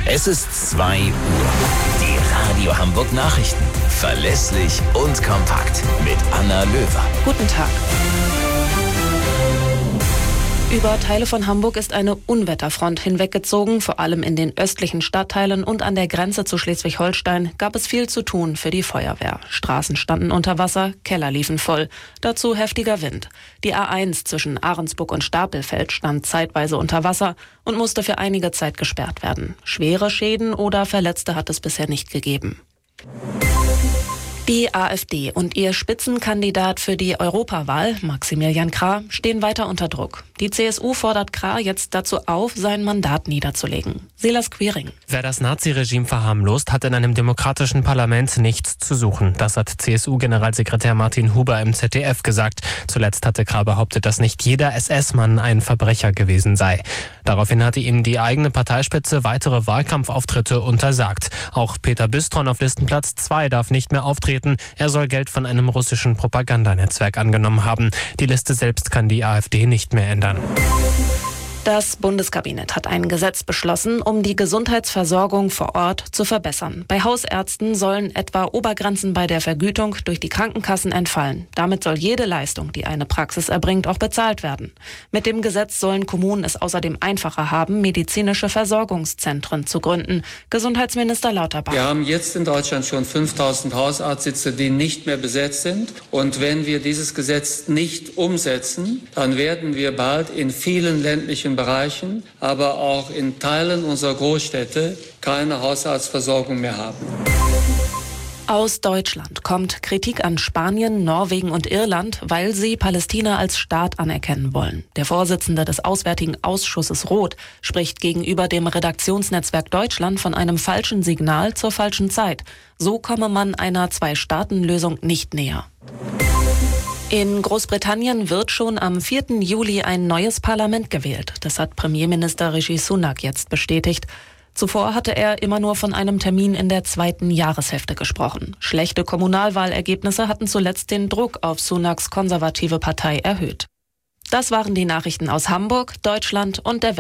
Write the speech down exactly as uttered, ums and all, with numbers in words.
Es ist zwei Uhr. Die Radio Hamburg Nachrichten. Verlässlich und kompakt mit Anna Löwer. Guten Tag. Über Teile von Hamburg ist eine Unwetterfront hinweggezogen. Vor allem in den östlichen Stadtteilen und an der Grenze zu Schleswig-Holstein gab es viel zu tun für die Feuerwehr. Straßen standen unter Wasser, Keller liefen voll. Dazu heftiger Wind. Die A eins zwischen Ahrensburg und Stapelfeld stand zeitweise unter Wasser und musste für einige Zeit gesperrt werden. Schwere Schäden oder Verletzte hat es bisher nicht gegeben. Die AfD und ihr Spitzenkandidat für die Europawahl, Maximilian Krah, stehen weiter unter Druck. Die C S U fordert Krah jetzt dazu auf, sein Mandat niederzulegen. Silas Quiring. Wer das Naziregime verharmlost, hat in einem demokratischen Parlament nichts zu suchen. Das hat C S U-Generalsekretär Martin Huber im Z D F gesagt. Zuletzt hatte Krah behauptet, dass nicht jeder S S-Mann ein Verbrecher gewesen sei. Daraufhin hatte ihm die eigene Parteispitze weitere Wahlkampfauftritte untersagt. Auch Peter Bistron auf Listenplatz zwei darf nicht mehr auftreten. Er soll Geld von einem russischen Propagandanetzwerk angenommen haben. Die Liste selbst kann die AfD nicht mehr ändern. Das Bundeskabinett hat ein Gesetz beschlossen, um die Gesundheitsversorgung vor Ort zu verbessern. Bei Hausärzten sollen etwa Obergrenzen bei der Vergütung durch die Krankenkassen entfallen. Damit soll jede Leistung, die eine Praxis erbringt, auch bezahlt werden. Mit dem Gesetz sollen Kommunen es außerdem einfacher haben, medizinische Versorgungszentren zu gründen. Gesundheitsminister Lauterbach. Wir haben jetzt in Deutschland schon fünftausend Hausarztsitze, die nicht mehr besetzt sind. Und wenn wir dieses Gesetz nicht umsetzen, dann werden wir bald in vielen ländlichen Bereichen, aber auch in Teilen unserer Großstädte keine Hausarztversorgung mehr haben. Aus Deutschland kommt Kritik an Spanien, Norwegen und Irland, weil sie Palästina als Staat anerkennen wollen. Der Vorsitzende des Auswärtigen Ausschusses Roth spricht gegenüber dem Redaktionsnetzwerk Deutschland von einem falschen Signal zur falschen Zeit. So komme man einer Zwei-Staaten-Lösung nicht näher. In Großbritannien wird schon am vierten Juli ein neues Parlament gewählt. Das hat Premierminister Rishi Sunak jetzt bestätigt. Zuvor hatte er immer nur von einem Termin in der zweiten Jahreshälfte gesprochen. Schlechte Kommunalwahlergebnisse hatten zuletzt den Druck auf Sunaks konservative Partei erhöht. Das waren die Nachrichten aus Hamburg, Deutschland und der Welt.